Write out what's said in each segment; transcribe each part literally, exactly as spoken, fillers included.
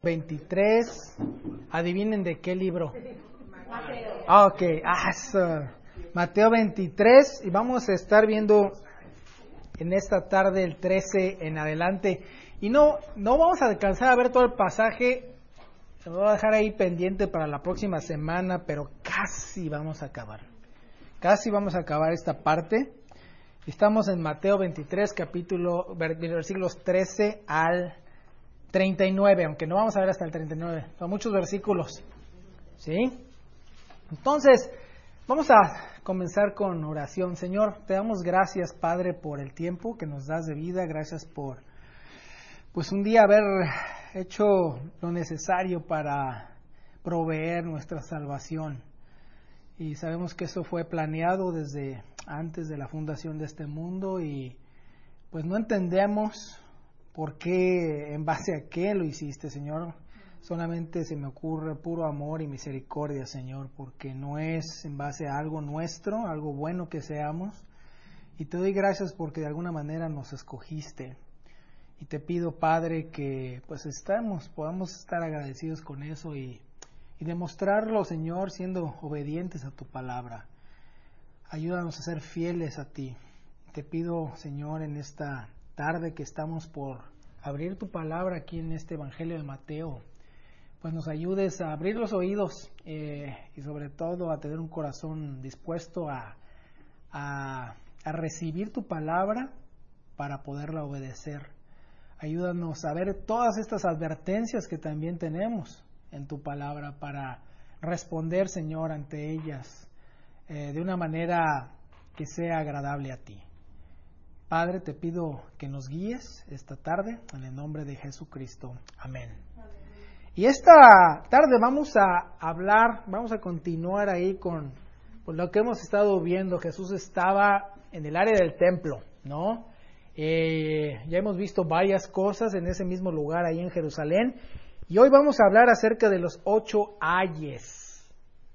veintitrés. Adivinen de qué libro. Mateo. Ah, ok. Ah, so. Mateo veintitrés. Y vamos a estar viendo en esta tarde el trece en adelante. Y no, no vamos a alcanzar a ver todo el pasaje. Se lo voy a dejar ahí pendiente para la próxima semana, pero casi vamos a acabar. Casi vamos a acabar esta parte. Estamos en Mateo veintitrés, capítulo, versículos trece al treinta y nueve, aunque no vamos a ver hasta el treinta y nueve. Son muchos versículos. ¿Sí? Entonces, vamos a comenzar con oración. Señor, te damos gracias, Padre, por el tiempo que nos das de vida. Gracias por, pues, un día haber hecho lo necesario para proveer nuestra salvación. Y sabemos que eso fue planeado desde antes de la fundación de este mundo y pues no entendemos por qué, en base a qué lo hiciste, Señor. Solamente se me ocurre puro amor y misericordia, Señor, porque no es en base a algo nuestro, algo bueno que seamos. Y te doy gracias porque de alguna manera nos escogiste. Y te pido, Padre, que pues estamos, podamos estar agradecidos con eso y, y demostrarlo, Señor, siendo obedientes a tu palabra. Ayúdanos a ser fieles a ti. Te pido, Señor, en esta tarde que estamos por abrir tu palabra aquí en este Evangelio de Mateo, pues nos ayudes a abrir los oídos eh, y sobre todo a tener un corazón dispuesto a, a, a recibir tu palabra para poderla obedecer. Ayúdanos a ver todas estas advertencias que también tenemos en tu palabra para responder, Señor, ante ellas eh, de una manera que sea agradable a ti. Padre, te pido que nos guíes esta tarde en el nombre de Jesucristo. Amén. Amén. Y esta tarde vamos a hablar, vamos a continuar ahí con, con lo que hemos estado viendo. Jesús estaba en el área del templo, ¿no? Eh, ya hemos visto varias cosas en ese mismo lugar ahí en Jerusalén. Y hoy vamos a hablar acerca de los ocho ayes.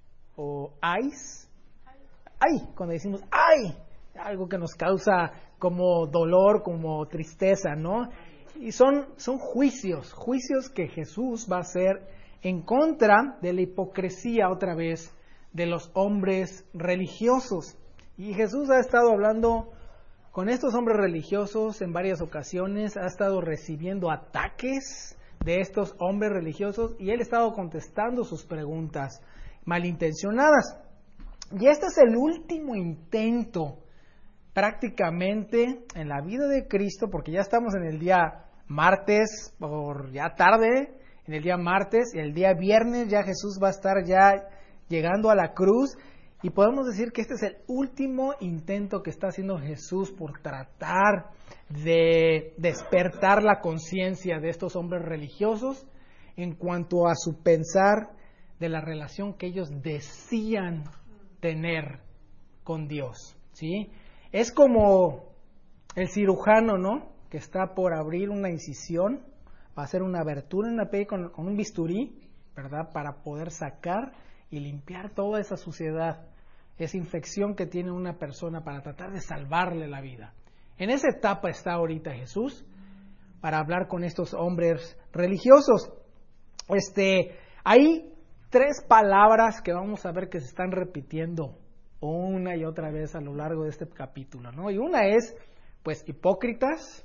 ¿O ayes? Ay, cuando decimos ay, algo que nos causa como dolor, como tristeza, ¿no? Y son, son juicios, juicios que Jesús va a hacer en contra de la hipocresía otra vez de los hombres religiosos. Y Jesús ha estado hablando con estos hombres religiosos en varias ocasiones, ha estado recibiendo ataques de estos hombres religiosos y él ha estado contestando sus preguntas malintencionadas. Y este es el último intento prácticamente en la vida de Cristo, porque ya estamos en el día martes, por ya tarde, en el día martes, y el día viernes ya Jesús va a estar ya llegando a la cruz, y podemos decir que este es el último intento que está haciendo Jesús por tratar de despertar la conciencia de estos hombres religiosos en cuanto a su pensar de la relación que ellos decían tener con Dios, ¿sí? Es como el cirujano, ¿no? Que está por abrir una incisión, va a hacer una abertura en la piel con, con un bisturí, ¿verdad? Para poder sacar y limpiar toda esa suciedad, esa infección que tiene una persona para tratar de salvarle la vida. En esa etapa está ahorita Jesús para hablar con estos hombres religiosos. Este, hay tres palabras que vamos a ver que se están repitiendo una y otra vez a lo largo de este capítulo, ¿no? Y una es, pues, hipócritas,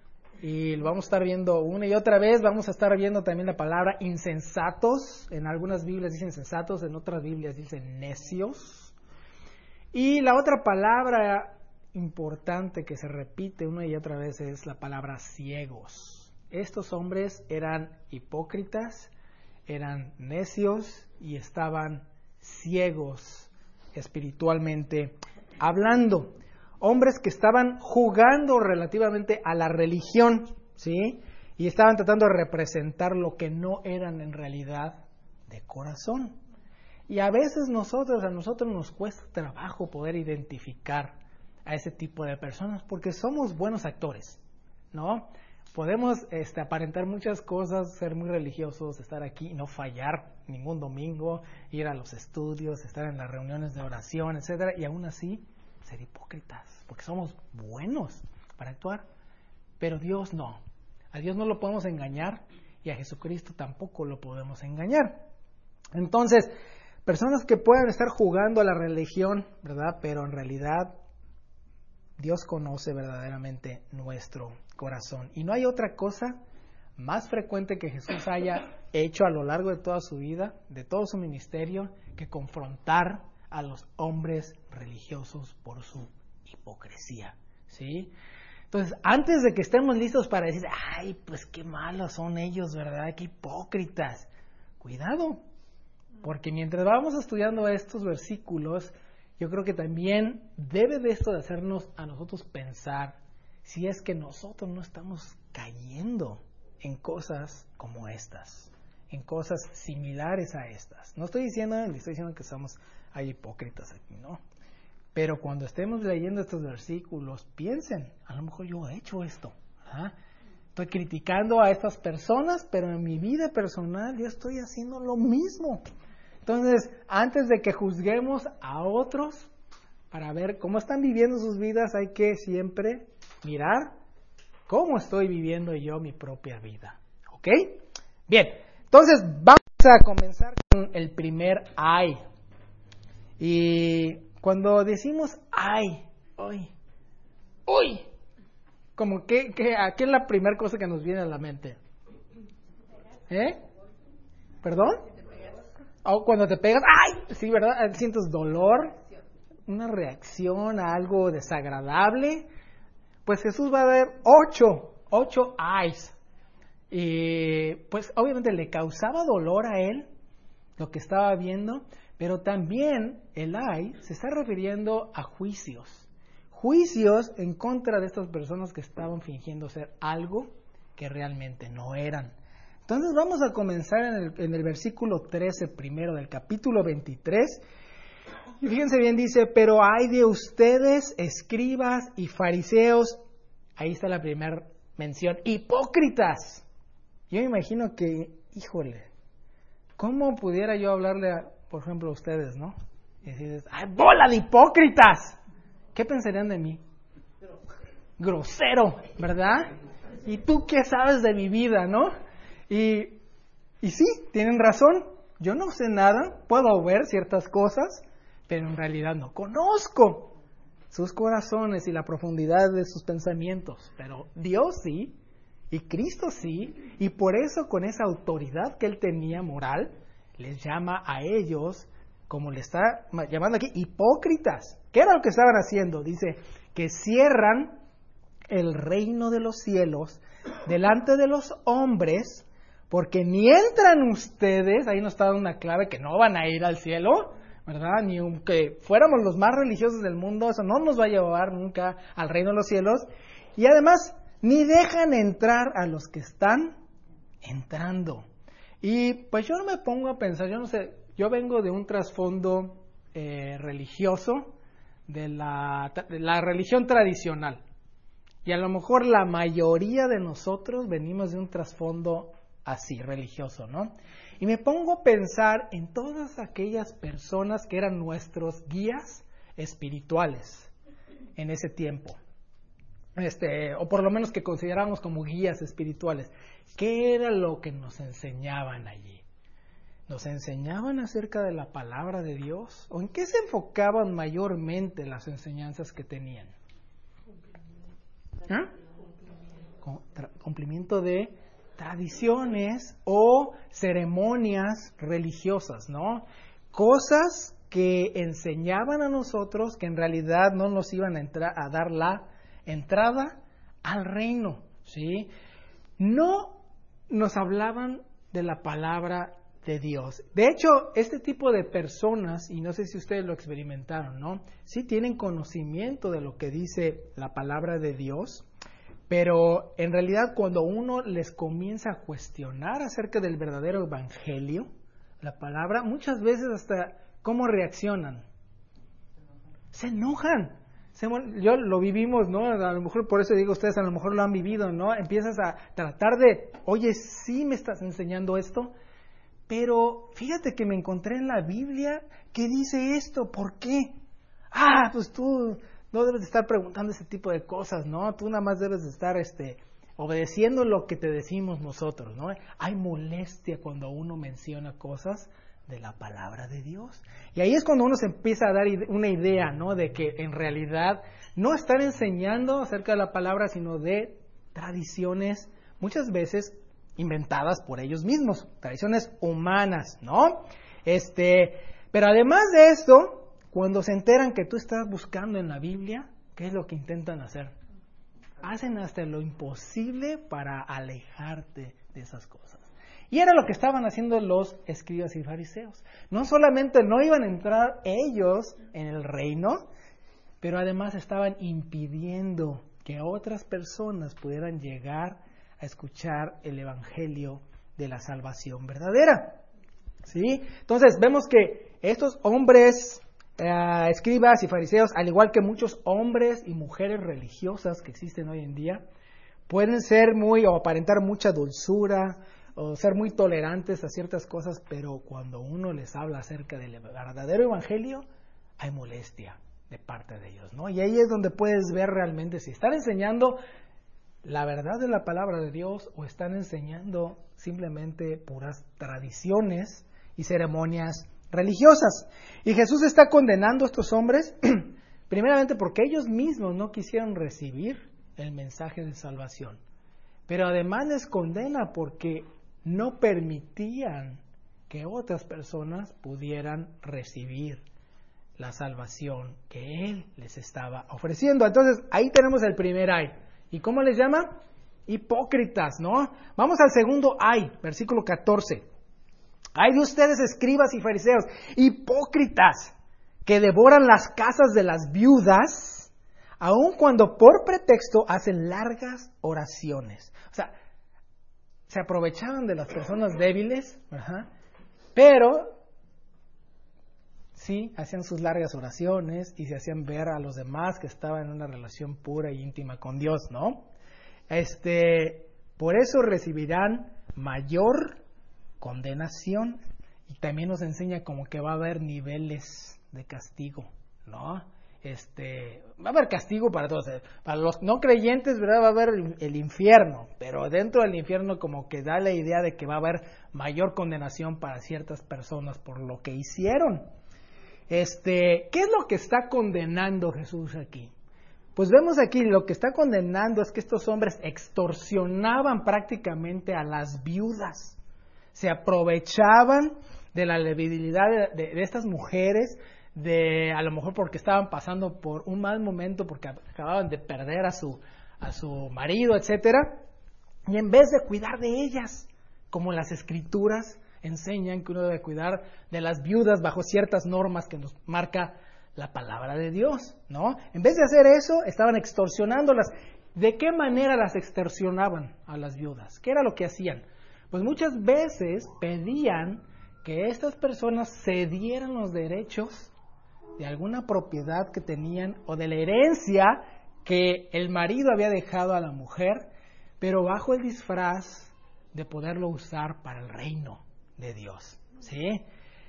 y lo vamos a estar viendo una y otra vez. Vamos a estar viendo también la palabra insensatos. En algunas Biblias dicen sensatos, en otras Biblias dicen necios. Y la otra palabra importante que se repite una y otra vez es la palabra ciegos. Estos hombres eran hipócritas, eran necios y estaban ciegos espiritualmente hablando. Hombres que estaban jugando relativamente a la religión, ¿sí? Y estaban tratando de representar lo que no eran en realidad de corazón. Y a veces nosotros, a nosotros nos cuesta trabajo poder identificar a ese tipo de personas porque somos buenos actores, ¿no? Podemos este, aparentar muchas cosas, ser muy religiosos, estar aquí y no fallar ningún domingo, ir a los estudios, estar en las reuniones de oración, etcétera, y aún así ser hipócritas, porque somos buenos para actuar, pero Dios no. A Dios no lo podemos engañar y a Jesucristo tampoco lo podemos engañar. Entonces, personas que puedan estar jugando a la religión, ¿verdad? Pero en realidad Dios conoce verdaderamente nuestro corazón. Y no hay otra cosa más frecuente que Jesús haya hecho a lo largo de toda su vida, de todo su ministerio, que confrontar a los hombres religiosos por su hipocresía, ¿sí? Entonces, antes de que estemos listos para decir, ay, pues qué malos son ellos, ¿verdad? Qué hipócritas. Cuidado, porque mientras vamos estudiando estos versículos, yo creo que también debe de esto de hacernos a nosotros pensar si es que nosotros no estamos cayendo en cosas como estas, en cosas similares a estas. No estoy diciendo, le estoy diciendo que somos hay hipócritas aquí, ¿no? Pero cuando estemos leyendo estos versículos, piensen, a lo mejor yo he hecho esto, ¿verdad? Estoy criticando a estas personas, pero en mi vida personal yo estoy haciendo lo mismo. Entonces, antes de que juzguemos a otros para ver cómo están viviendo sus vidas, hay que siempre mirar cómo estoy viviendo yo mi propia vida. ¿Ok? Bien, entonces vamos a comenzar con el primer ay. Y cuando decimos ay, uy, uy, como que, que, ¿qué es la primera cosa que nos viene a la mente? ¿Eh? ¿Perdón? O cuando te pegas, ¡ay! Sí, ¿verdad? Sientes dolor, una reacción a algo desagradable. Pues Jesús va a dar ocho, ocho ayes. Y pues obviamente le causaba dolor a él lo que estaba viendo, pero también el ay se está refiriendo a juicios. Juicios en contra de estas personas que estaban fingiendo ser algo que realmente no eran. Entonces vamos a comenzar en el, en el versículo trece primero del capítulo veintitrés. Y fíjense bien, dice, pero ay de ustedes, escribas y fariseos, ahí está la primera mención, hipócritas. Yo me imagino que, híjole, ¿cómo pudiera yo hablarle, a, por ejemplo, a ustedes, ¿no? Y decirles, ay, bola de hipócritas. ¿Qué pensarían de mí? Grosero, ¿verdad? ¿Y tú qué sabes de mi vida, no? Y, y sí, tienen razón, yo no sé nada, puedo ver ciertas cosas, pero en realidad no conozco sus corazones y la profundidad de sus pensamientos, pero Dios sí, y Cristo sí, y por eso con esa autoridad que Él tenía moral, les llama a ellos, como le está llamando aquí, hipócritas. ¿Qué era lo que estaban haciendo? Dice, que cierran el reino de los cielos delante de los hombres, porque ni entran ustedes, ahí nos está dando una clave que no van a ir al cielo, ¿verdad? Ni aunque fuéramos los más religiosos del mundo, eso no nos va a llevar nunca al reino de los cielos. Y además, ni dejan entrar a los que están entrando. Y pues yo no me pongo a pensar, yo no sé, yo vengo de un trasfondo eh, religioso, de la, de la religión tradicional. Y a lo mejor la mayoría de nosotros venimos de un trasfondo así, religioso, ¿no? Y me pongo a pensar en todas aquellas personas que eran nuestros guías espirituales en ese tiempo. Este, o por lo menos que consideramos como guías espirituales. ¿Qué era lo que nos enseñaban allí? ¿Nos enseñaban acerca de la palabra de Dios? ¿O en qué se enfocaban mayormente las enseñanzas que tenían? ¿Ah? Cumplimiento de tradiciones o ceremonias religiosas, ¿no? Cosas que enseñaban a nosotros que en realidad no nos iban a, entrar, a dar la entrada al reino, ¿sí? No nos hablaban de la palabra de Dios. De hecho, este tipo de personas, y no sé si ustedes lo experimentaron, ¿no? Sí tienen conocimiento de lo que dice la palabra de Dios, pero en realidad cuando uno les comienza a cuestionar acerca del verdadero evangelio, la palabra, muchas veces hasta ¿cómo reaccionan? Se enojan. Se, yo lo vivimos, ¿no? A lo mejor por eso digo, ustedes a lo mejor lo han vivido, ¿no? Empiezas a tratar de, oye, sí me estás enseñando esto, pero fíjate que me encontré en la Biblia que dice esto, ¿por qué? Ah, pues tú no debes de estar preguntando ese tipo de cosas, ¿no? Tú nada más debes de estar este, obedeciendo lo que te decimos nosotros, ¿no? Hay molestia cuando uno menciona cosas de la palabra de Dios. Y ahí es cuando uno se empieza a dar una idea, ¿no? De que en realidad no están enseñando acerca de la palabra, sino de tradiciones, muchas veces inventadas por ellos mismos, tradiciones humanas, ¿no? Este, pero además de esto, cuando se enteran que tú estás buscando en la Biblia, ¿qué es lo que intentan hacer? Hacen hasta lo imposible para alejarte de esas cosas. Y era lo que estaban haciendo los escribas y fariseos. No solamente no iban a entrar ellos en el reino, pero además estaban impidiendo que otras personas pudieran llegar a escuchar el evangelio de la salvación verdadera. ¿Sí? Entonces vemos que estos hombres eh, escribas y fariseos, al igual que muchos hombres y mujeres religiosas que existen hoy en día, pueden ser muy o aparentar mucha dulzura o ser muy tolerantes a ciertas cosas, pero cuando uno les habla acerca del verdadero evangelio, hay molestia de parte de ellos, ¿no? Y ahí es donde puedes ver realmente si están enseñando la verdad de la palabra de Dios o están enseñando simplemente puras tradiciones y ceremonias religiosas. Y Jesús está condenando a estos hombres primeramente porque ellos mismos no quisieron recibir el mensaje de salvación, pero además les condena porque no permitían que otras personas pudieran recibir la salvación que Él les estaba ofreciendo. Entonces, ahí tenemos el primer ay. ¿Y cómo les llama? Hipócritas, ¿no? Vamos al segundo ay, versículo catorce. Ay de ustedes, escribas y fariseos, hipócritas, que devoran las casas de las viudas, aun cuando por pretexto hacen largas oraciones. O sea, se aprovechaban de las personas débiles, ¿verdad? Pero sí, hacían sus largas oraciones y se hacían ver a los demás que estaban en una relación pura y íntima con Dios, ¿no? Este, por eso recibirán mayor condenación. Y también nos enseña como que va a haber niveles de castigo, ¿no? Este, va a haber castigo para todos. Para los no creyentes, ¿verdad? Va a haber el, el infierno, pero dentro del infierno como que da la idea de que va a haber mayor condenación para ciertas personas por lo que hicieron. Este, ¿qué es lo que está condenando Jesús aquí? Pues vemos aquí, lo que está condenando es que estos hombres extorsionaban prácticamente a las viudas. Se aprovechaban de la debilidad de, de, de estas mujeres, de a lo mejor porque estaban pasando por un mal momento, porque acababan de perder a su, a su marido, etcétera, y en vez de cuidar de ellas, como las Escrituras enseñan que uno debe cuidar de las viudas bajo ciertas normas que nos marca la palabra de Dios, ¿no? En vez de hacer eso, estaban extorsionándolas. ¿De qué manera las extorsionaban a las viudas? ¿Qué era lo que hacían? Pues muchas veces pedían que estas personas cedieran los derechos de alguna propiedad que tenían o de la herencia que el marido había dejado a la mujer, pero bajo el disfraz de poderlo usar para el reino de Dios, ¿sí?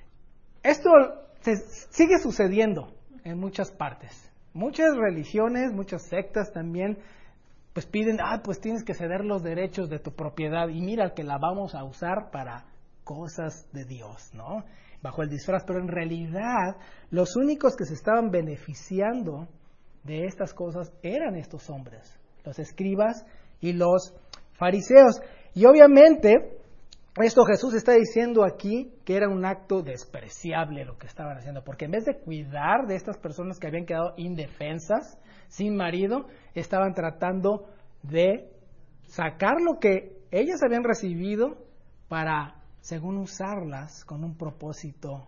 Esto se, sigue sucediendo en muchas partes. Muchas religiones, muchas sectas también, pues piden, ah, pues tienes que ceder los derechos de tu propiedad y mira que la vamos a usar para cosas de Dios, ¿no? Bajo el disfraz, pero en realidad los únicos que se estaban beneficiando de estas cosas eran estos hombres, los escribas y los fariseos. Y obviamente esto Jesús está diciendo aquí que era un acto despreciable lo que estaban haciendo, porque en vez de cuidar de estas personas que habían quedado indefensas, sin marido, estaban tratando de sacar lo que ellas habían recibido para, según usarlas con un propósito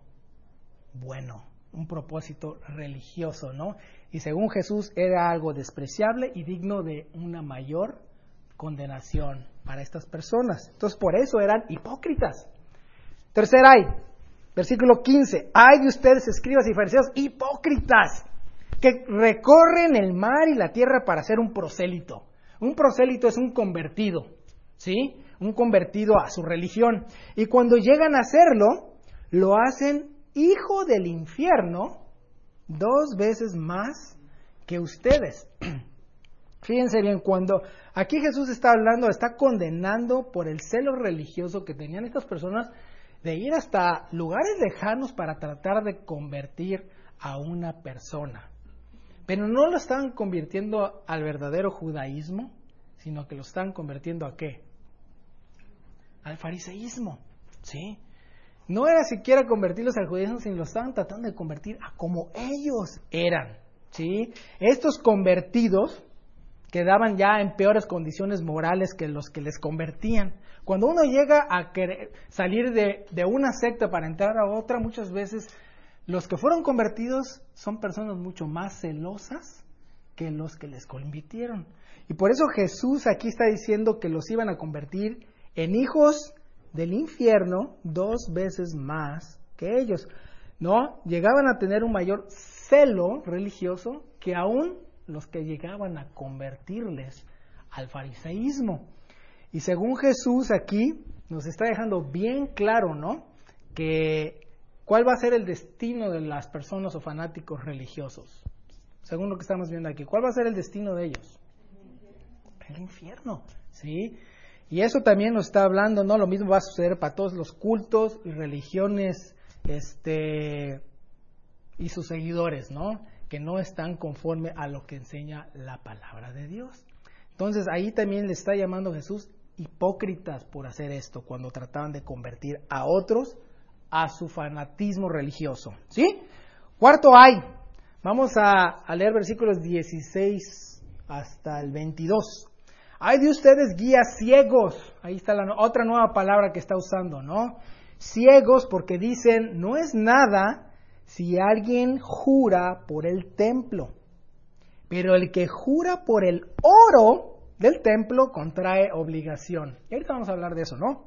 bueno, un propósito religioso, ¿no? Y según Jesús era algo despreciable y digno de una mayor condenación para estas personas. Entonces por eso eran hipócritas. Tercer ay, versículo quince. Ay de ustedes, escribas y fariseos, hipócritas, que recorren el mar y la tierra para hacer un prosélito. Un prosélito es un convertido, ¿sí? Un convertido a su religión. Y cuando llegan a hacerlo, lo hacen hijo del infierno dos veces más que ustedes. Fíjense bien, cuando aquí Jesús está hablando, está condenando por el celo religioso que tenían estas personas de ir hasta lugares lejanos para tratar de convertir a una persona. Pero no lo estaban convirtiendo al verdadero judaísmo, sino que lo estaban convirtiendo ¿a qué? Al fariseísmo, ¿sí? No era siquiera convertirlos al judaísmo, sino lo estaban tratando de convertir a como ellos eran, ¿sí? Estos convertidos quedaban ya en peores condiciones morales que los que les convertían. Cuando uno llega a querer salir de, de una secta para entrar a otra, muchas veces los que fueron convertidos son personas mucho más celosas que los que les convirtieron. Y por eso Jesús aquí está diciendo que los iban a convertir en hijos del infierno dos veces más que ellos, ¿no? Llegaban a tener un mayor celo religioso que aún los que llegaban a convertirles al fariseísmo. Y según Jesús aquí nos está dejando bien claro, ¿no? Que cuál va a ser el destino de las personas o fanáticos religiosos. Según lo que estamos viendo aquí, ¿cuál va a ser el destino de ellos? El infierno, ¿sí? Y eso también nos está hablando, ¿no? Lo mismo va a suceder para todos los cultos y religiones, este, y sus seguidores, ¿no? Que no están conforme a lo que enseña la palabra de Dios. Entonces ahí también le está llamando Jesús hipócritas por hacer esto, cuando trataban de convertir a otros a su fanatismo religioso, ¿sí? Cuarto hay, vamos a, a leer versículos dieciséis hasta el veintidós. Hay de ustedes guías ciegos, ahí está la otra nueva palabra que está usando, ¿no? Ciegos porque dicen, no es nada si alguien jura por el templo, pero el que jura por el oro del templo contrae obligación. Y ahorita vamos a hablar de eso, ¿no?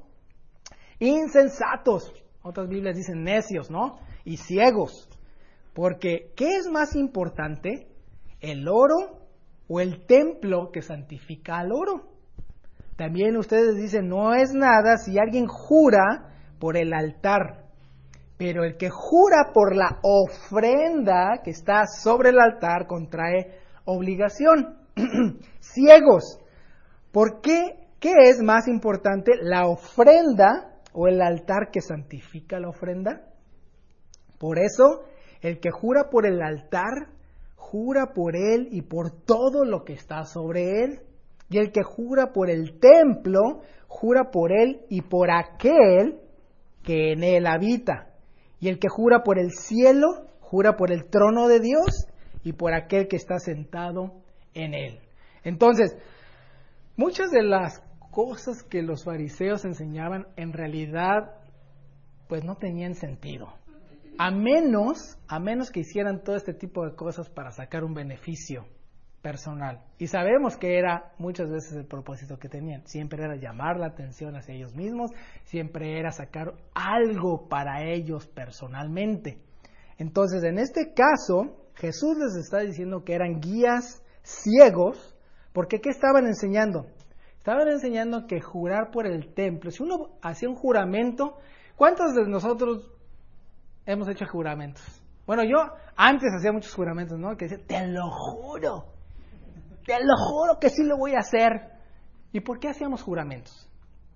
Insensatos, otras Biblias dicen necios, ¿no? Y ciegos, porque ¿qué es más importante? ¿El oro o el templo que santifica al oro? También ustedes dicen, no es nada si alguien jura por el altar, pero el que jura por la ofrenda que está sobre el altar contrae obligación. Ciegos, ¿por qué? ¿Qué es más importante, la ofrenda o el altar que santifica la ofrenda? Por eso, el que jura por el altar, jura por él y por todo lo que está sobre él. Y el que jura por el templo, jura por él y por aquel que en él habita. Y el que jura por el cielo, jura por el trono de Dios y por aquel que está sentado en él. Entonces, muchas de las cosas que los fariseos enseñaban en realidad, pues no tenían sentido. A menos, a menos que hicieran todo este tipo de cosas para sacar un beneficio personal. Y sabemos que era muchas veces el propósito que tenían. Siempre era llamar la atención hacia ellos mismos, siempre era sacar algo para ellos personalmente. Entonces, en este caso, Jesús les está diciendo que eran guías ciegos, porque ¿qué estaban enseñando? Estaban enseñando que jurar por el templo, si uno hacía un juramento, ¿cuántos de nosotros hemos hecho juramentos? Bueno, yo antes hacía muchos juramentos, ¿no? Que decía, te lo juro, te lo juro que sí lo voy a hacer. ¿Y por qué hacíamos juramentos?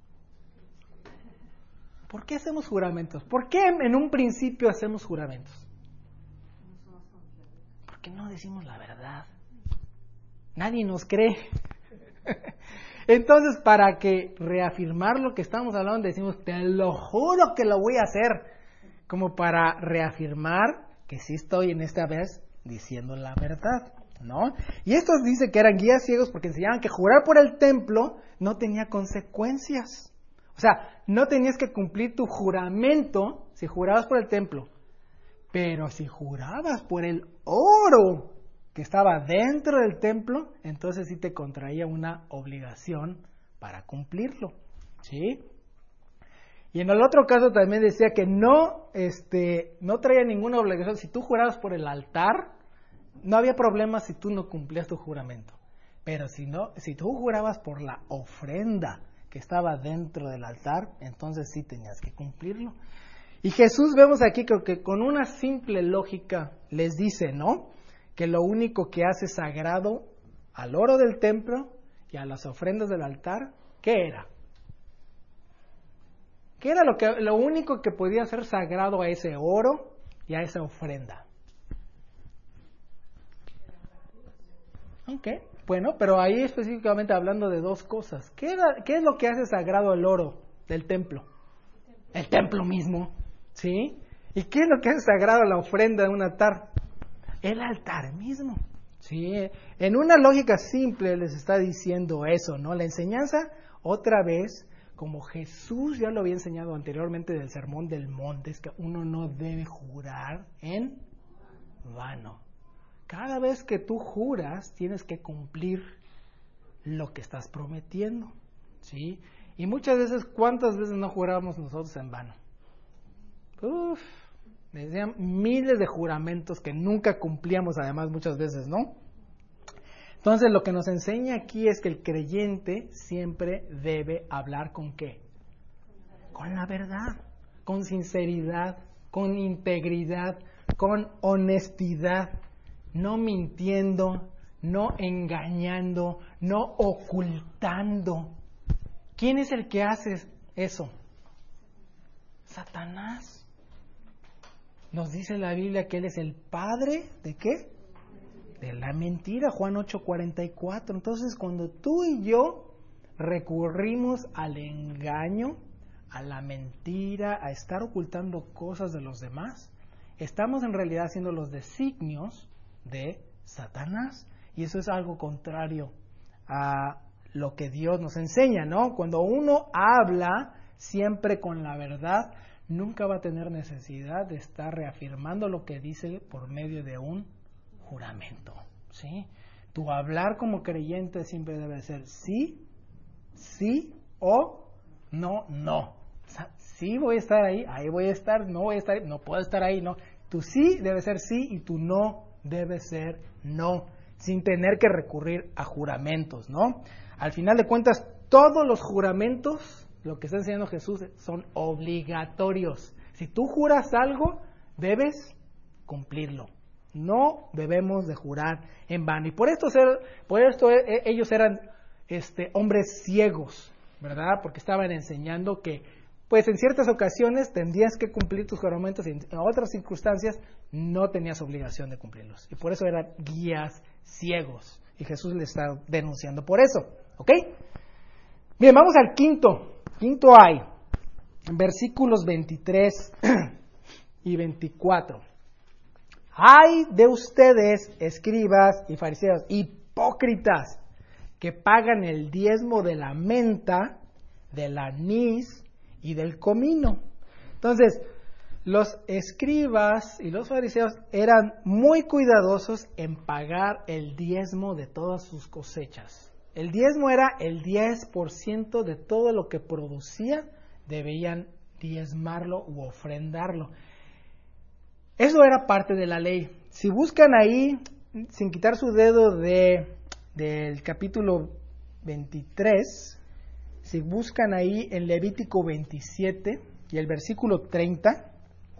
¿Por qué hacemos juramentos? ¿Por qué en un principio hacemos juramentos? Porque no decimos la verdad. Nadie nos cree. Entonces, para que reafirmar lo que estamos hablando, decimos, te lo juro que lo voy a hacer. Como para reafirmar que sí estoy en esta vez diciendo la verdad, ¿no? Y estos dicen que eran guías ciegos porque enseñaban que jurar por el templo no tenía consecuencias. O sea, no tenías que cumplir tu juramento si jurabas por el templo. Pero si jurabas por el oro que estaba dentro del templo, entonces sí te contraía una obligación para cumplirlo, ¿sí? Y en el otro caso también decía que no, este, no traía ninguna obligación. Si tú jurabas por el altar, no había problema si tú no cumplías tu juramento. Pero si no, si tú jurabas por la ofrenda que estaba dentro del altar, entonces sí tenías que cumplirlo. Y Jesús, vemos aquí, creo que con una simple lógica les dice, ¿no? Que lo único que hace sagrado al oro del templo y a las ofrendas del altar, ¿qué era? ¿Qué era lo, que, lo único que podía ser sagrado a ese oro y a esa ofrenda? Ok, bueno, pero ahí específicamente hablando de dos cosas. ¿Qué, era, ¿Qué es lo que hace sagrado el oro del templo? El templo mismo, ¿sí? ¿Y qué es lo que hace sagrado la ofrenda de un altar? El altar mismo, ¿sí? En una lógica simple les está diciendo eso, ¿no? La enseñanza, otra vez, como Jesús ya lo había enseñado anteriormente del Sermón del Monte, es que uno no debe jurar en vano. Cada vez que tú juras, tienes que cumplir lo que estás prometiendo, ¿sí? Y muchas veces, ¿cuántas veces no juramos nosotros en vano? Uf, decían miles de juramentos que nunca cumplíamos, además, muchas veces, ¿no? Entonces, lo que nos enseña aquí es que el creyente siempre debe hablar ¿con qué? Con la verdad, con sinceridad, con integridad, con honestidad, no mintiendo, no engañando, no ocultando. ¿Quién es el que hace eso? Satanás. Nos dice la Biblia que él es el padre ¿de qué? De la mentira, Juan ocho cuarenta y cuatro. Entonces, cuando tú y yo recurrimos al engaño, a la mentira, a estar ocultando cosas de los demás, estamos en realidad haciendo los designios de Satanás. Y eso es algo contrario a lo que Dios nos enseña, ¿no? Cuando uno habla siempre con la verdad, nunca va a tener necesidad de estar reafirmando lo que dice por medio de un juramento, ¿sí? Tu hablar como creyente siempre debe ser sí, sí o no, no. O sea, sí voy a estar ahí, ahí voy a estar, no voy a estar, no puedo estar ahí, no. Tu sí debe ser sí y tu no debe ser no, sin tener que recurrir a juramentos, ¿no? Al final de cuentas, todos los juramentos, lo que está enseñando Jesús, son obligatorios. Si tú juras algo, debes cumplirlo. No debemos de jurar en vano. Y por esto, ser, por esto eh, ellos eran este, hombres ciegos, ¿verdad? Porque estaban enseñando que, pues en ciertas ocasiones tendrías que cumplir tus juramentos y en otras circunstancias no tenías obligación de cumplirlos. Y por eso eran guías ciegos. Y Jesús les está denunciando por eso. ¿Ok? Bien, vamos al quinto. Quinto hay, en versículos veintitrés y veinticuatro. Ay de ustedes, escribas y fariseos, hipócritas, que pagan el diezmo de la menta, del anís y del comino. Entonces, los escribas y los fariseos eran muy cuidadosos en pagar el diezmo de todas sus cosechas. El diezmo era el diez por ciento de todo lo que producía, debían diezmarlo u ofrendarlo. Eso era parte de la ley. Si buscan ahí, sin quitar su dedo de, del capítulo veintitrés, si buscan ahí en Levítico veintisiete y el versículo treinta,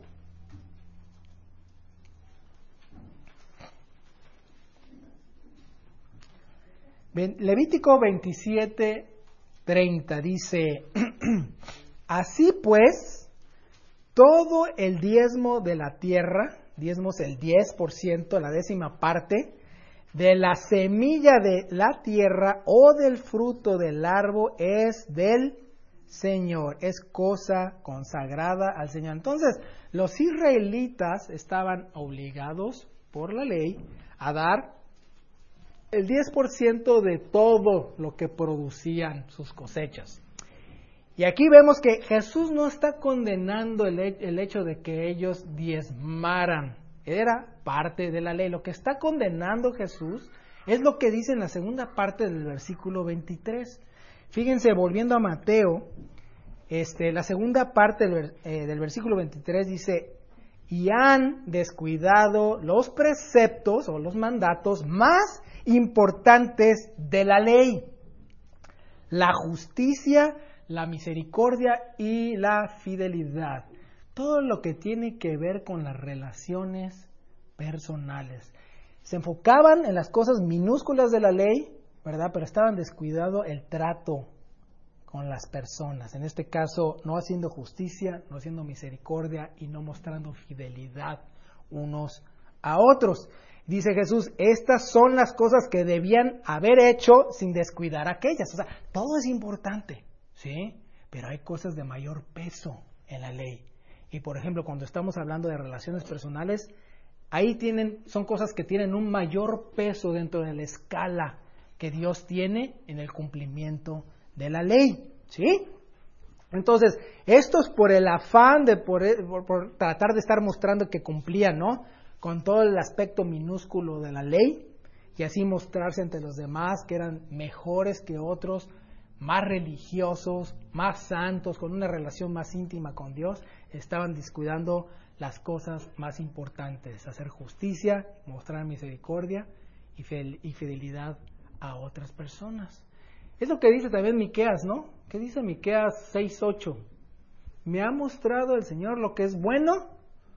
Levítico veintisiete, treinta dice, así pues, todo el diezmo de la tierra, diezmo es el diez por ciento, la décima parte, de la semilla de la tierra o del fruto del árbol es del Señor, es cosa consagrada al Señor. Entonces, los israelitas estaban obligados por la ley a dar el diez por ciento de todo lo que producían sus cosechas. Y aquí vemos que Jesús no está condenando el, el hecho de que ellos diezmaran. Era parte de la ley. Lo que está condenando Jesús es lo que dice en la segunda parte del versículo veintitrés. Fíjense, volviendo a Mateo, este, la segunda parte del, eh, del versículo veintitrés dice, y han descuidado los preceptos o los mandatos más importantes de la ley, la justicia, la misericordia y la fidelidad. Todo lo que tiene que ver con las relaciones personales. Se enfocaban en las cosas minúsculas de la ley, ¿verdad? Pero estaban descuidando el trato con las personas. En este caso, no haciendo justicia, no haciendo misericordia y no mostrando fidelidad unos a otros. Dice Jesús, estas son las cosas que debían haber hecho sin descuidar aquellas. O sea, todo es importante, ¿sí? Pero hay cosas de mayor peso en la ley. Y por ejemplo, cuando estamos hablando de relaciones personales, ahí tienen, son cosas que tienen un mayor peso dentro de la escala que Dios tiene en el cumplimiento de la ley, ¿sí? Entonces, esto es por el afán de por, por, por tratar de estar mostrando que cumplían, ¿no? Con todo el aspecto minúsculo de la ley, y así mostrarse ante los demás que eran mejores que otros, más religiosos, más santos, con una relación más íntima con Dios. Estaban descuidando las cosas más importantes: hacer justicia, mostrar misericordia y fidelidad a otras personas. Es lo que dice también Miqueas, ¿no? ¿Qué dice Miqueas seis ocho? Me ha mostrado el Señor lo que es bueno.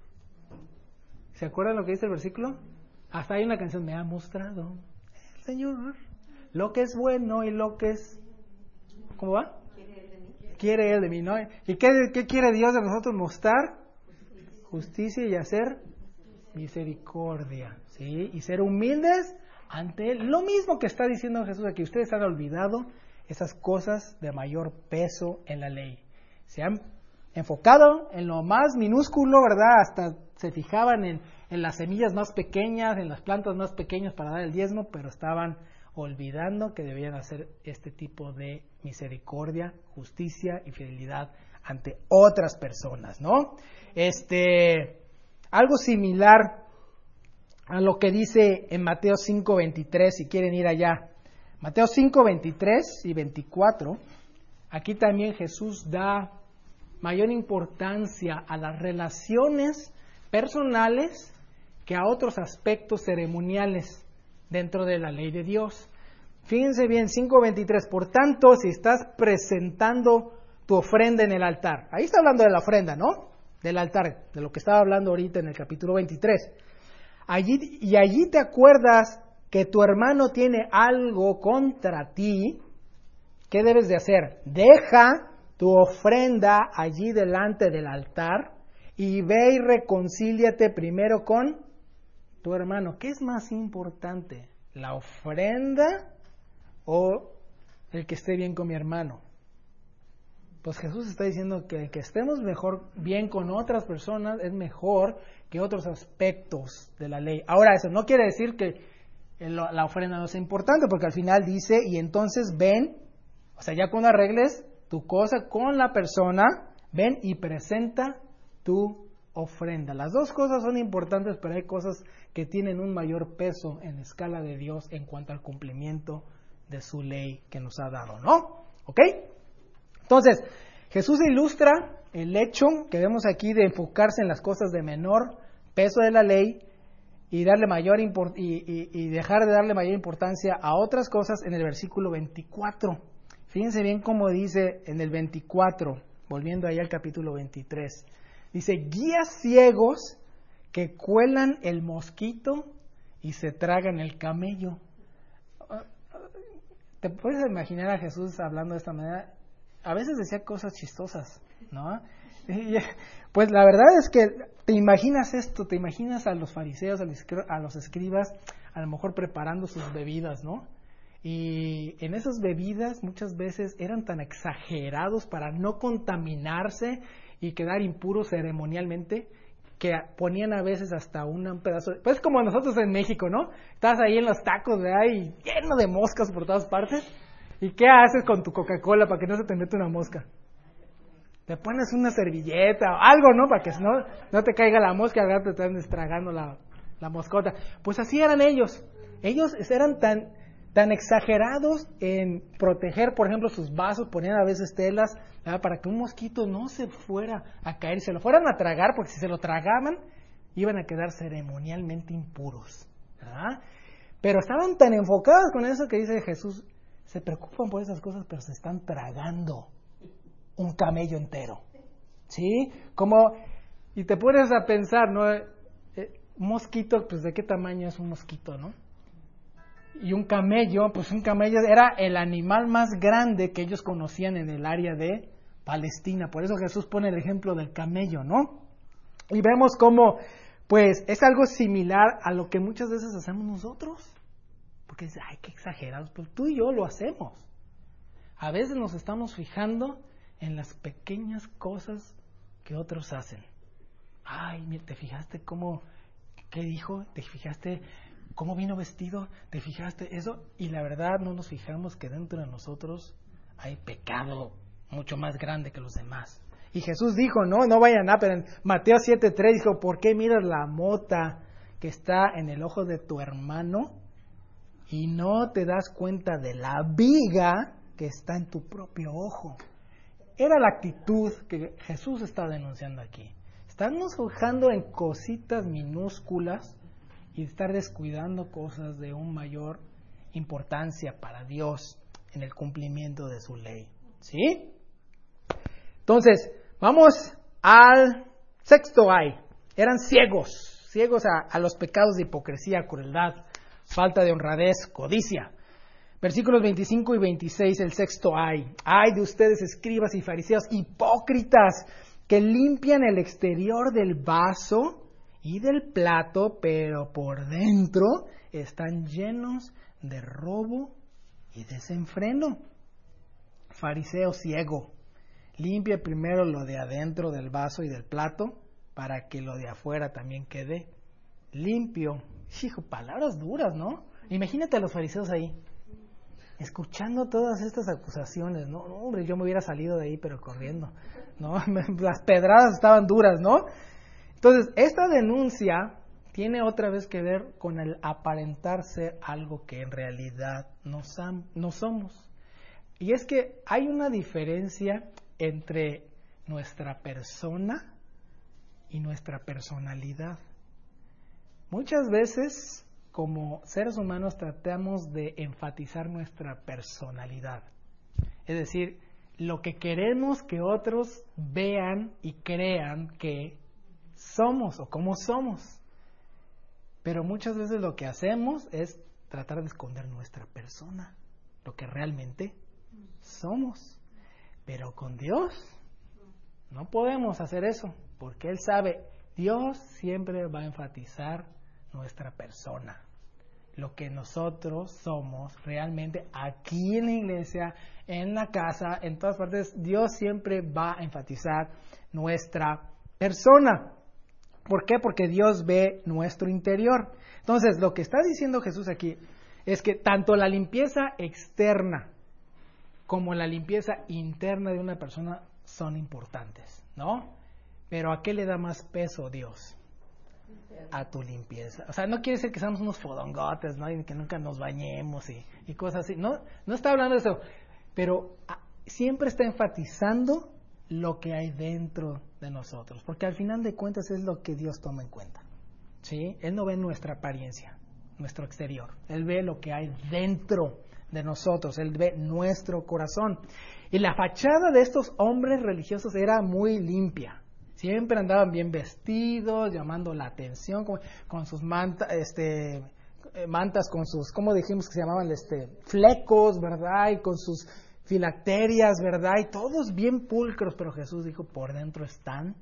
¿Se acuerdan lo que dice el versículo? Hasta hay una canción, me ha mostrado el Señor lo que es bueno y lo que es... ¿Cómo va? Quiere Él de mí. Quiere Él de mí, ¿no? ¿Y qué, qué quiere Dios de nosotros? Mostrar justicia y hacer misericordia, ¿sí? Y ser humildes ante Él. Lo mismo que está diciendo Jesús aquí. Ustedes han olvidado esas cosas de mayor peso en la ley. Se han enfocado en lo más minúsculo, ¿verdad? Hasta se fijaban en, en las semillas más pequeñas, en las plantas más pequeñas para dar el diezmo, pero estaban olvidando que debían hacer este tipo de misericordia, justicia y fidelidad ante otras personas, ¿no? Este, algo similar a lo que dice en Mateo cinco veintitrés, si quieren ir allá. Mateo cinco veintitrés y veinticuatro, aquí también Jesús da mayor importancia a las relaciones personales que a otros aspectos ceremoniales dentro de la ley de Dios. Fíjense bien, cinco veintitrés, por tanto, si estás presentando tu ofrenda en el altar, ahí está hablando de la ofrenda, ¿no? Del altar, de lo que estaba hablando ahorita en el capítulo veintitrés. Allí, y allí te acuerdas que tu hermano tiene algo contra ti, ¿qué debes de hacer? Deja tu ofrenda allí delante del altar y ve y reconcíliate primero con tu hermano. ¿Qué es más importante? ¿La ofrenda o el que esté bien con mi hermano? Pues Jesús está diciendo que el que estemos mejor bien con otras personas es mejor que otros aspectos de la ley. Ahora, eso no quiere decir que la ofrenda no sea importante, porque al final dice, y entonces ven, o sea, ya cuando arregles tu cosa con la persona, ven y presenta tu ofrenda. Las dos cosas son importantes, pero hay cosas que tienen un mayor peso en la escala de Dios en cuanto al cumplimiento de su ley que nos ha dado, ¿no? ¿Ok? Entonces, Jesús ilustra el hecho que vemos aquí de enfocarse en las cosas de menor peso de la ley y darle mayor import- y, y, y dejar de darle mayor importancia a otras cosas en el versículo veinticuatro. Fíjense bien cómo dice en el veinticuatro, volviendo ahí al capítulo veintitrés. Dice, guías ciegos que cuelan el mosquito y se tragan el camello. ¿Te puedes imaginar a Jesús hablando de esta manera? A veces decía cosas chistosas, ¿no? Y, pues la verdad es que te imaginas esto, te imaginas a los fariseos, a los escribas, a lo mejor preparando sus bebidas, ¿no? Y en esas bebidas muchas veces eran tan exagerados para no contaminarse y quedar impuros ceremonialmente, que ponían a veces hasta un pedazo de... Pues como nosotros en México, ¿no? Estás ahí en los tacos, ¿verdad? Y lleno de moscas por todas partes. ¿Y qué haces con tu Coca-Cola para que no se te meta una mosca? Te pones una servilleta o algo, ¿no? Para que no, no te caiga la mosca, al rato te están estragando la, la moscota. Pues así eran ellos. Ellos eran tan... tan exagerados en proteger, por ejemplo, sus vasos, ponían a veces telas, ¿verdad? Para que un mosquito no se fuera a caer y se lo fueran a tragar, porque si se lo tragaban, iban a quedar ceremonialmente impuros, ¿verdad? Pero estaban tan enfocados con eso que dice Jesús, se preocupan por esas cosas, pero se están tragando un camello entero, ¿sí? Como, y te pones a pensar, ¿no? Eh, un mosquito, pues ¿de qué tamaño es un mosquito, no? Y un camello, pues un camello era el animal más grande que ellos conocían en el área de Palestina. Por eso Jesús pone el ejemplo del camello, ¿no? Y vemos cómo, pues, es algo similar a lo que muchas veces hacemos nosotros. Porque dice, ay, qué exagerados, pues tú y yo lo hacemos. A veces nos estamos fijando en las pequeñas cosas que otros hacen. Ay, mira, ¿te fijaste cómo, qué dijo? ¿Te fijaste cómo vino vestido? ¿Te fijaste eso? Y la verdad no nos fijamos que dentro de nosotros hay pecado mucho más grande que los demás. Y Jesús dijo, no, no vayan a, pero en Mateo siete tres dijo, ¿por qué miras la mota que está en el ojo de tu hermano y no te das cuenta de la viga que está en tu propio ojo? Era la actitud que Jesús está denunciando aquí. Estarnos fijando en cositas minúsculas y estar descuidando cosas de un mayor importancia para Dios en el cumplimiento de su ley. ¿Sí? Entonces, vamos al sexto ay. Eran ciegos, ciegos a, a los pecados de hipocresía, crueldad, falta de honradez, codicia. Versículos veinticinco y veintiséis, el sexto ay. Ay de ustedes, escribas y fariseos, hipócritas, que limpian el exterior del vaso y del plato, pero por dentro están llenos de robo y desenfreno. Fariseo ciego, limpia primero lo de adentro del vaso y del plato, para que lo de afuera también quede limpio. Hijo, palabras duras, ¿no? Imagínate a los fariseos ahí, escuchando todas estas acusaciones, ¿no? No, hombre, yo me hubiera salido de ahí, pero corriendo, ¿no? Las pedradas estaban duras, ¿no? Entonces, esta denuncia tiene otra vez que ver con el aparentar ser algo que en realidad no, sam- no somos. Y es que hay una diferencia entre nuestra persona y nuestra personalidad. Muchas veces, como seres humanos, tratamos de enfatizar nuestra personalidad. Es decir, lo que queremos que otros vean y crean que somos o cómo somos. Pero muchas veces lo que hacemos es tratar de esconder nuestra persona, lo que realmente somos. Pero con Dios no podemos hacer eso, porque Él sabe, Dios siempre va a enfatizar nuestra persona, lo que nosotros somos realmente aquí en la iglesia, en la casa, en todas partes. Dios siempre va a enfatizar nuestra persona. ¿Por qué? Porque Dios ve nuestro interior. Entonces, lo que está diciendo Jesús aquí es que tanto la limpieza externa como la limpieza interna de una persona son importantes, ¿no? Pero ¿a qué le da más peso Dios? A tu limpieza. O sea, no quiere decir que seamos unos fodongotes, ¿no? Y que nunca nos bañemos y, y cosas así. No, no está hablando de eso. Pero a, siempre está enfatizando lo que hay dentro de nosotros. Porque al final de cuentas es lo que Dios toma en cuenta, ¿sí? Él no ve nuestra apariencia, nuestro exterior. Él ve lo que hay dentro de nosotros. Él ve nuestro corazón. Y la fachada de estos hombres religiosos era muy limpia. Siempre andaban bien vestidos, llamando la atención, con, con sus mantas, este, mantas con sus, ¿cómo dijimos que se llamaban? Este, flecos, ¿verdad? Y con sus filacterias, ¿verdad? Y todos bien pulcros, pero Jesús dijo, por dentro están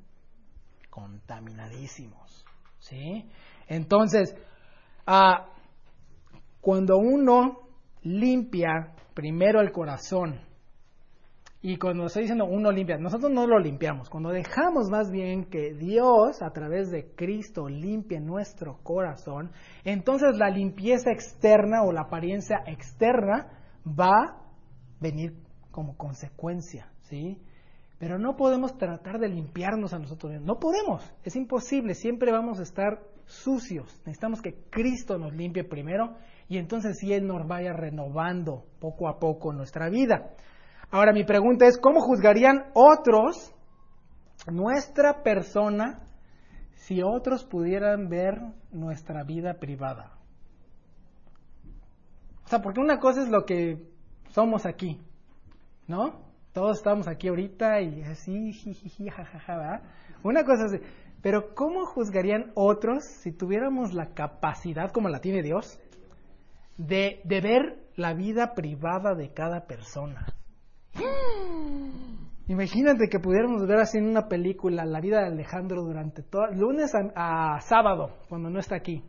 contaminadísimos, ¿sí? Entonces, ah, cuando uno limpia primero el corazón, y cuando estoy diciendo uno limpia, nosotros no lo limpiamos. Cuando dejamos más bien que Dios, a través de Cristo, limpie nuestro corazón, entonces la limpieza externa o la apariencia externa va a venir como consecuencia, ¿sí? Pero no podemos tratar de limpiarnos a nosotros mismos. No podemos, es imposible. Siempre vamos a estar sucios. Necesitamos que Cristo nos limpie primero y entonces sí Él nos vaya renovando poco a poco nuestra vida. Ahora mi pregunta es, ¿cómo juzgarían otros nuestra persona si otros pudieran ver nuestra vida privada? O sea, porque una cosa es lo que somos aquí, ¿no? Todos estamos aquí ahorita y así, jijiji, jajaja, ¿verdad? Una cosa así. Pero ¿cómo juzgarían otros si tuviéramos la capacidad, como la tiene Dios, de, de ver la vida privada de cada persona? Imagínate que pudiéramos ver así en una película la vida de Alejandro durante todo, lunes a, a sábado, cuando no está aquí.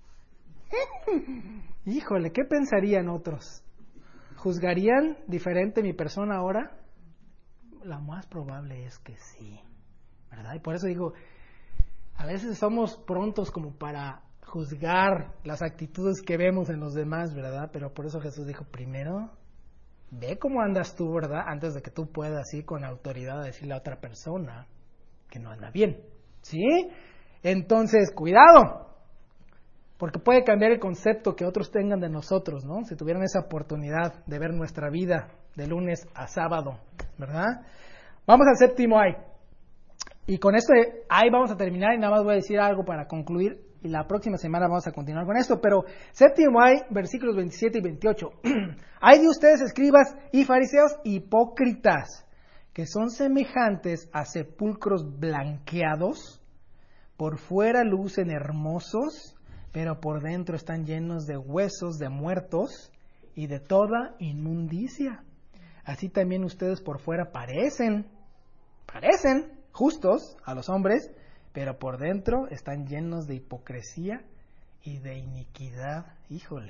Híjole, ¿qué pensarían otros? ¿Juzgarían diferente mi persona ahora? La más probable es que sí, ¿verdad? Y por eso digo, a veces somos prontos como para juzgar las actitudes que vemos en los demás, ¿verdad? Pero por eso Jesús dijo, primero, ve cómo andas tú, ¿verdad? Antes de que tú puedas ir con autoridad a decirle a otra persona que no anda bien, ¿sí? Entonces, cuidado, porque puede cambiar el concepto que otros tengan de nosotros, ¿no? Si tuvieran esa oportunidad de ver nuestra vida de lunes a sábado, ¿verdad? Vamos al séptimo ay. Y con esto ay vamos a terminar y nada más voy a decir algo para concluir y la próxima semana vamos a continuar con esto, pero séptimo ay, versículos veintisiete y veintiocho. Ay de ustedes, escribas y fariseos hipócritas, que son semejantes a sepulcros blanqueados, por fuera lucen hermosos, pero por dentro están llenos de huesos de muertos y de toda inmundicia. Así también ustedes por fuera parecen, parecen justos a los hombres, pero por dentro están llenos de hipocresía y de iniquidad. Híjole.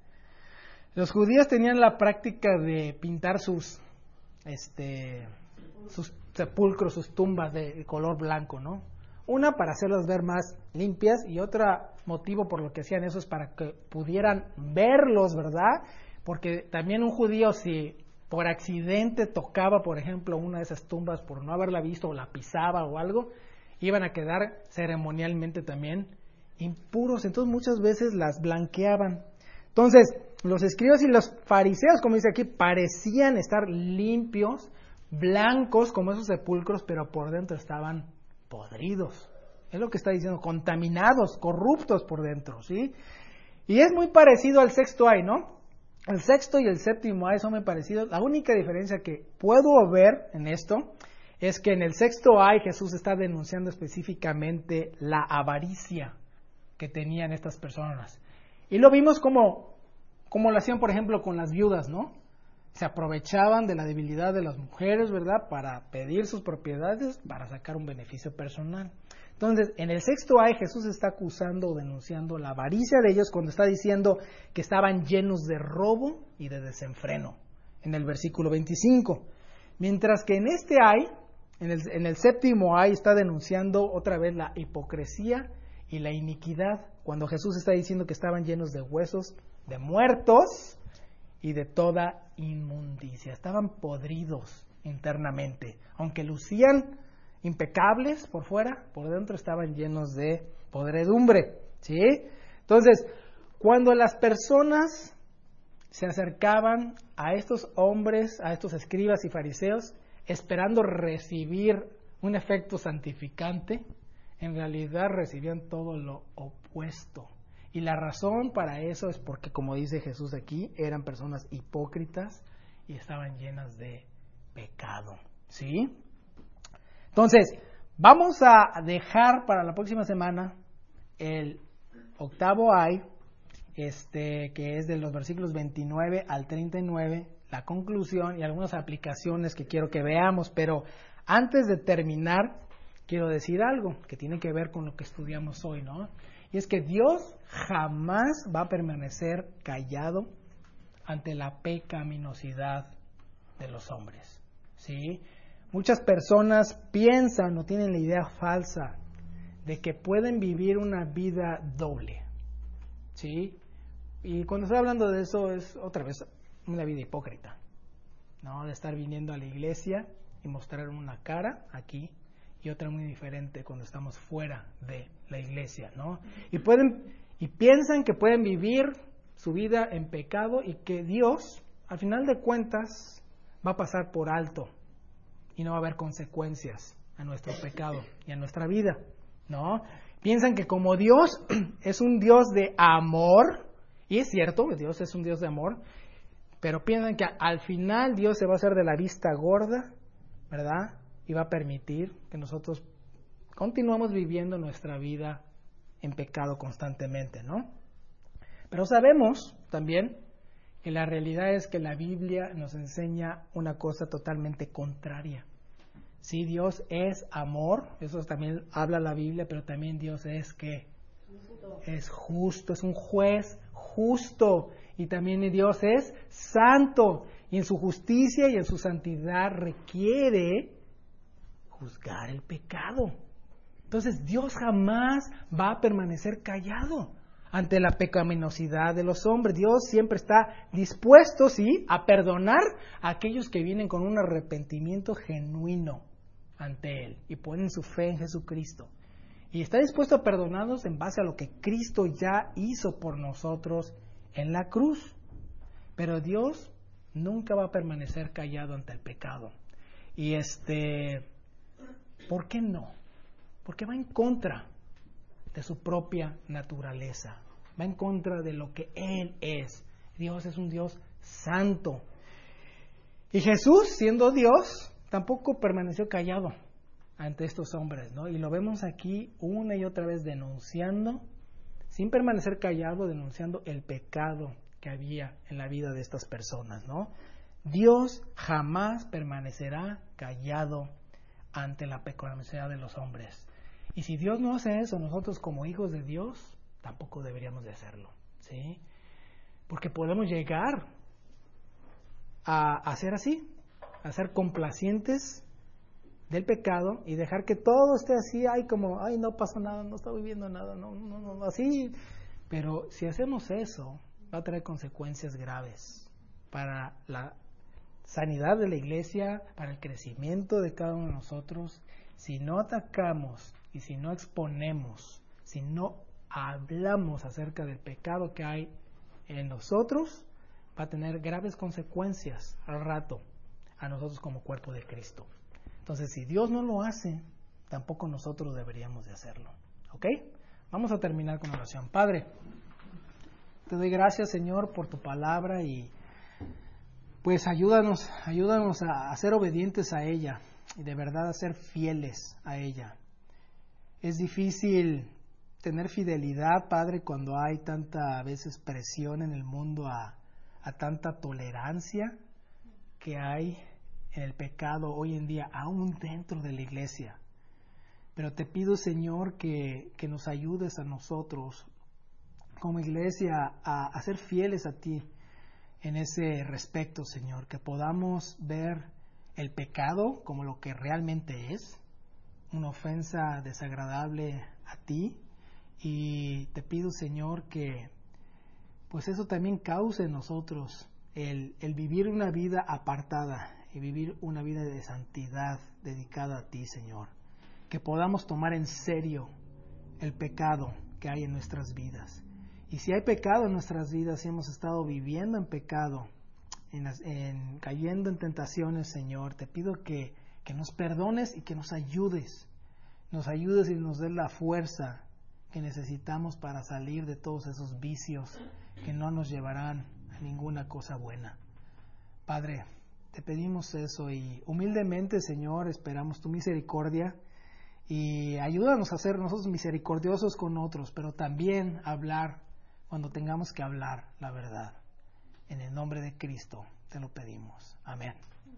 Los judíos tenían la práctica de pintar sus, este, sus sepulcros, sus tumbas de color blanco, ¿no? Una para hacerlas ver más limpias y otro motivo por lo que hacían eso es para que pudieran verlos, ¿verdad? Porque también un judío si por accidente tocaba, por ejemplo, una de esas tumbas por no haberla visto o la pisaba o algo, iban a quedar ceremonialmente también impuros. Entonces muchas veces las blanqueaban. Entonces, los escribas y los fariseos, como dice aquí, parecían estar limpios, blancos como esos sepulcros, pero por dentro estaban podridos. Es lo que está diciendo, contaminados, corruptos por dentro, ¿sí? Y es muy parecido al sexto ay, ¿no? El sexto y el séptimo ay son muy parecidos. La única diferencia que puedo ver en esto es que en el sexto ay Jesús está denunciando específicamente la avaricia que tenían estas personas. Y lo vimos como, como lo hacían, por ejemplo, con las viudas, ¿no? Se aprovechaban de la debilidad de las mujeres, ¿verdad? Para pedir sus propiedades, para sacar un beneficio personal. Entonces, en el sexto ay Jesús está acusando o denunciando la avaricia de ellos cuando está diciendo que estaban llenos de robo y de desenfreno, en el versículo veinticinco. Mientras que en este ay, en el, en el séptimo ay, está denunciando otra vez la hipocresía y la iniquidad, cuando Jesús está diciendo que estaban llenos de huesos, de muertos y de toda inmundicia. Estaban podridos internamente, aunque lucían impecables por fuera, por dentro estaban llenos de podredumbre, ¿sí? Entonces, cuando las personas se acercaban a estos hombres, a estos escribas y fariseos, esperando recibir un efecto santificante, en realidad recibían todo lo opuesto. Y la razón para eso es porque, como dice Jesús aquí, eran personas hipócritas y estaban llenas de pecado, ¿sí? Entonces, vamos a dejar para la próxima semana el octavo ay, este, que es de los versículos veintinueve al treinta y nueve, la conclusión y algunas aplicaciones que quiero que veamos, pero antes de terminar, quiero decir algo que tiene que ver con lo que estudiamos hoy, ¿no? Y es que Dios jamás va a permanecer callado ante la pecaminosidad de los hombres, ¿sí? Muchas personas piensan o tienen la idea falsa de que pueden vivir una vida doble, ¿sí? Y cuando estoy hablando de eso es otra vez una vida hipócrita, ¿no? De estar viniendo a la iglesia y mostrar una cara aquí y otra muy diferente cuando estamos fuera de la iglesia, ¿no? Y pueden y piensan que pueden vivir su vida en pecado y que Dios, al final de cuentas, va a pasar por alto y no va a haber consecuencias a nuestro pecado y a nuestra vida, ¿no? Piensan que como Dios es un Dios de amor, y es cierto, Dios es un Dios de amor, pero piensan que al final Dios se va a hacer de la vista gorda, ¿verdad? Y va a permitir que nosotros continuemos viviendo nuestra vida en pecado constantemente, ¿no? Pero sabemos también que la realidad es que la Biblia nos enseña una cosa totalmente contraria. Sí, Dios es amor, eso también habla la Biblia, pero también Dios es que es justo, es un juez justo, y también Dios es santo, y en su justicia y en su santidad requiere juzgar el pecado. Entonces Dios jamás va a permanecer callado ante la pecaminosidad de los hombres. Dios siempre está dispuesto, sí, a perdonar a aquellos que vienen con un arrepentimiento genuino ante Él y ponen su fe en Jesucristo. Y está dispuesto a perdonarnos en base a lo que Cristo ya hizo por nosotros en la cruz. Pero Dios nunca va a permanecer callado ante el pecado. Y este, ¿por qué no? Porque va en contra de su propia naturaleza. Va en contra de lo que Él es. Dios es un Dios santo. Y Jesús, siendo Dios, tampoco permaneció callado ante estos hombres, ¿no? Y lo vemos aquí una y otra vez denunciando, sin permanecer callado, denunciando el pecado que había en la vida de estas personas, ¿no? Dios jamás permanecerá callado ante la pecaminosidad de los hombres. Y si Dios no hace eso, nosotros como hijos de Dios tampoco deberíamos de hacerlo, ¿sí? Porque podemos llegar a, a ser así, a ser complacientes del pecado y dejar que todo esté así, ay, como, ay, no pasa nada, no está viviendo nada, no, no, no, así. Pero si hacemos eso, va a traer consecuencias graves para la sanidad de la iglesia, para el crecimiento de cada uno de nosotros. Si no atacamos y si no exponemos, si no hablamos acerca del pecado que hay en nosotros, va a tener graves consecuencias al rato a nosotros como cuerpo de Cristo. Entonces, si Dios no lo hace, tampoco nosotros deberíamos de hacerlo. ¿Ok? Vamos a terminar con oración. Padre, te doy gracias, Señor, por tu palabra y pues ayúdanos, ayúdanos a, a ser obedientes a ella y de verdad a ser fieles a ella. Es difícil tener fidelidad, Padre, cuando hay tanta a veces presión en el mundo a, a tanta tolerancia que hay en el pecado hoy en día, aún dentro de la iglesia. Pero te pido, Señor, que, que nos ayudes a nosotros como iglesia a, a ser fieles a ti en ese respecto, Señor, que podamos ver el pecado como lo que realmente es, una ofensa desagradable a ti, y te pido, Señor, que pues eso también cause en nosotros el, el vivir una vida apartada y vivir una vida de santidad dedicada a ti, Señor. Que podamos tomar en serio el pecado que hay en nuestras vidas. Y si hay pecado en nuestras vidas, si hemos estado viviendo en pecado, en, en, cayendo en tentaciones, Señor, te pido que, que nos perdones y que nos ayudes. Nos ayudes y nos des la fuerza que necesitamos para salir de todos esos vicios que no nos llevarán a ninguna cosa buena. Padre, te pedimos eso y humildemente, Señor, esperamos tu misericordia y ayúdanos a ser nosotros misericordiosos con otros, pero también hablar cuando tengamos que hablar la verdad. En el nombre de Cristo te lo pedimos. Amén.